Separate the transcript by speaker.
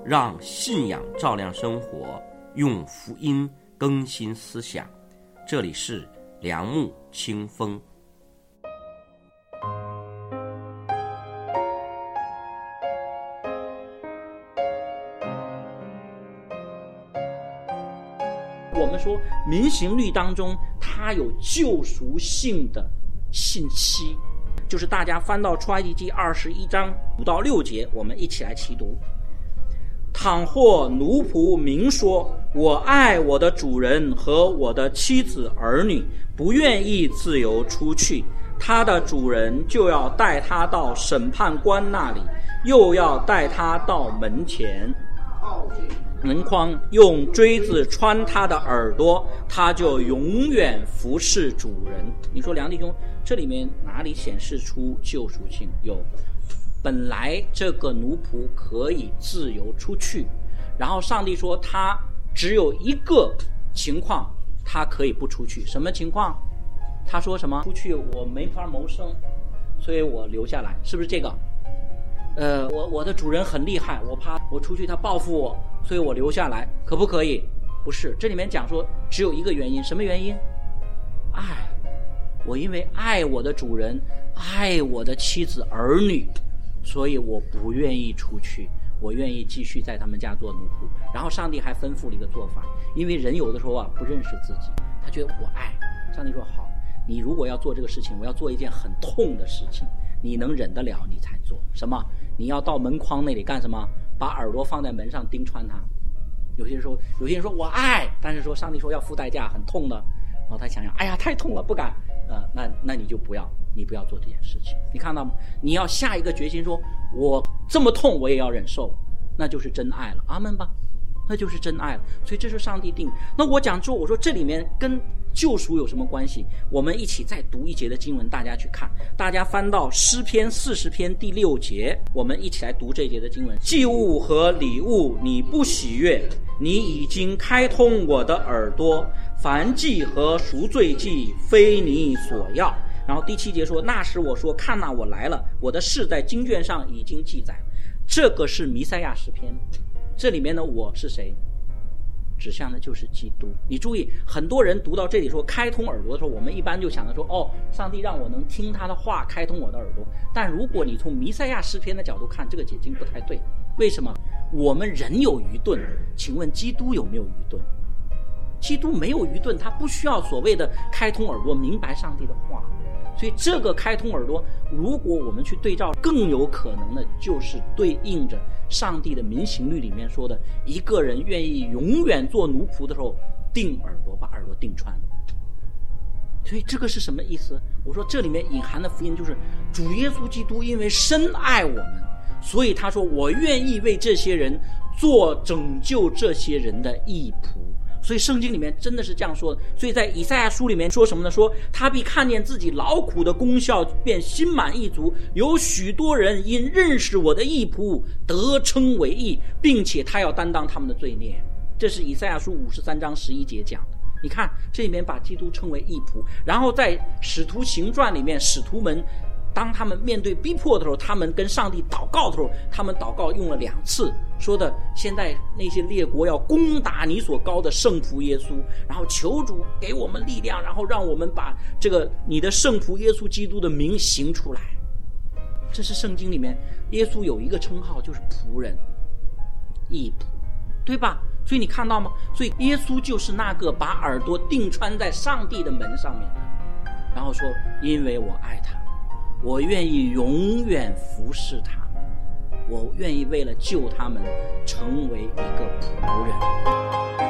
Speaker 1: 让信仰照亮生活，用福音更新思想。这里是良木清风。
Speaker 2: 我们说民行律当中它有救赎性的信息，就是大家翻到出埃及记21章5到6节，我们一起来齐读。倘或奴仆明说，我爱我的主人和我的妻子儿女，不愿意自由出去，他的主人就要带他到审判官那里，又要带他到门前门框，用锥子穿他的耳朵，他就永远服侍主人。你说梁弟兄，这里面哪里显示出救赎性？有，本来这个奴仆可以自由出去，然后上帝说他只有一个情况他可以不出去。什么情况？他说什么？出去我没法谋生，所以我留下来，是不是这个？我的主人很厉害，我怕我出去他报复我，所以我留下来，可不可以？不是，这里面讲说只有一个原因。什么原因？爱。我因为爱我的主人，爱我的妻子儿女，所以我不愿意出去，我愿意继续在他们家做奴仆。然后上帝还吩咐了一个做法，因为人有的时候不认识自己，他觉得我爱，上帝说好，你如果要做这个事情，我要做一件很痛的事情，你能忍得了你才做。什么？你要到门框那里干什么？把耳朵放在门上钉穿它。有些人说我爱，但是说上帝说要付代价，很痛的。然后他想想，哎呀太痛了，不敢。那你就不要做这件事情。你看到吗？你要下一个决心，说我这么痛我也要忍受，那就是真爱了。阿们吧，那就是真爱了。所以这是上帝定。那我讲说，我说这里面跟救赎有什么关系？我们一起再读一节的经文，大家去看。大家翻到诗篇40篇第6节，我们一起来读这节的经文。祭物和礼物你不喜悦，你已经开通我的耳朵，燔祭和赎罪祭非你所要。然后第7节说，那时我说，看哪，我来了，我的事在经卷上已经记载了。这个是弥赛亚诗篇，这里面的我是谁？指向的就是基督。你注意，很多人读到这里说开通耳朵的时候，我们一般就想着说，上帝让我能听他的话，开通我的耳朵。但如果你从弥赛亚诗篇的角度看，这个解经不太对。为什么？我们人有愚钝，请问基督有没有愚钝？基督没有愚钝，他不需要所谓的开通耳朵明白上帝的话。所以这个开通耳朵，如果我们去对照，更有可能的就是对应着上帝的民行律里面说的，一个人愿意永远做奴仆的时候，钉耳朵，把耳朵钉穿。所以这个是什么意思？我说这里面隐含的福音就是主耶稣基督因为深爱我们，所以他说我愿意为这些人做拯救这些人的义仆。所以圣经里面真的是这样说的。所以在以赛亚书里面说什么呢？说他必看见自己劳苦的功效，便心满意足。有许多人因认识我的义仆得称为义，并且他要担当他们的罪孽。这是以赛亚书53章11节讲的。你看这里面把基督称为义仆。然后在使徒行传里面，使徒们当他们面对逼迫的时候，他们跟上帝祷告的时候，他们祷告用了2次，说的现在那些列国要攻打你所膏的圣仆耶稣，然后求主给我们力量，然后让我们把这个你的圣仆耶稣基督的名行出来。这是圣经里面耶稣有一个称号，就是仆人、义仆，对吧？所以你看到吗？所以耶稣就是那个把耳朵钉穿在上帝的门上面的，然后说因为我爱他，我愿意永远服侍他们，我愿意为了救他们成为一个仆人。